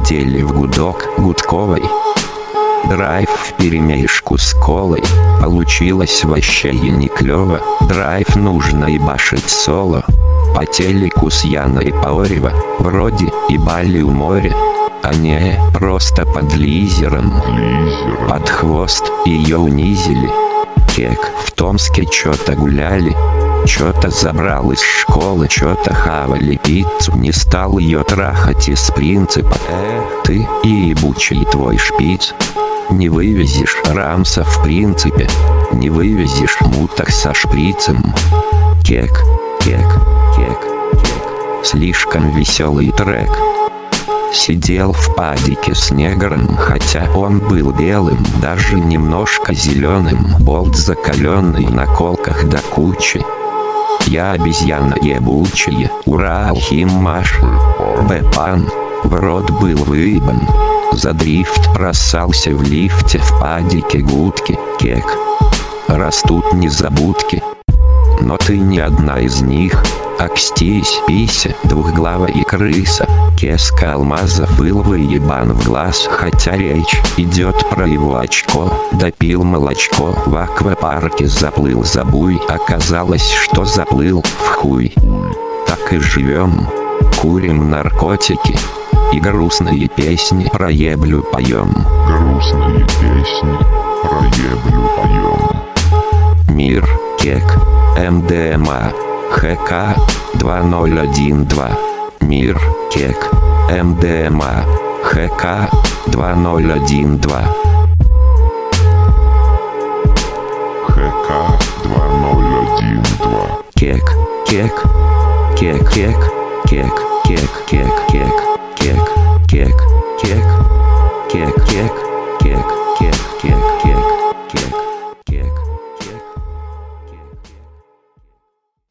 полетели в гудок гудковой. Драйв вперемешку с колой. Получилось вообще и не клёво. Драйв нужно ебашить соло. По телеку с Яной Паорева. Вроде ебали у моря. А не просто под лизером. Под хвост ее унизили. Кек в Томске чё-то гуляли. Чё-то забрал из школы, чё-то хавали пиццу. Не стал ее трахать из принципа. Ты и ебучий твой шпиц. Не вывезешь рамса в принципе. Не вывезешь муток со шприцем. Кек, кек, кек, кек. Слишком веселый трек. Сидел в падике с негром, хотя он был белым, даже немножко зеленым. Болт закаленный на колках до кучи. Я обезьяна ебучая, ура, Алхимаш. Бэпан, в рот был выебан. За дрифт бросался в лифте, в падике гудки. Кек, растут незабудки. Но ты не одна из них. Акстись, пися, двухглавая крыса. Кеска алмаза был выебан в глаз, хотя речь идет про его очко. Допил молочко, в аквапарке заплыл за буй. Оказалось, что заплыл в хуй. Так и живем, курим наркотики и грустные песни про еблю поем. Грустные песни про еблю поем. Мир, кек, МДМА, ХК 2012. Мир, кек, МДМА, ХК 2012. ХК 2012. Кек, кек, кек, кек, кек, кек, кек, кек, кек, кек, кек, кек, кек, кек.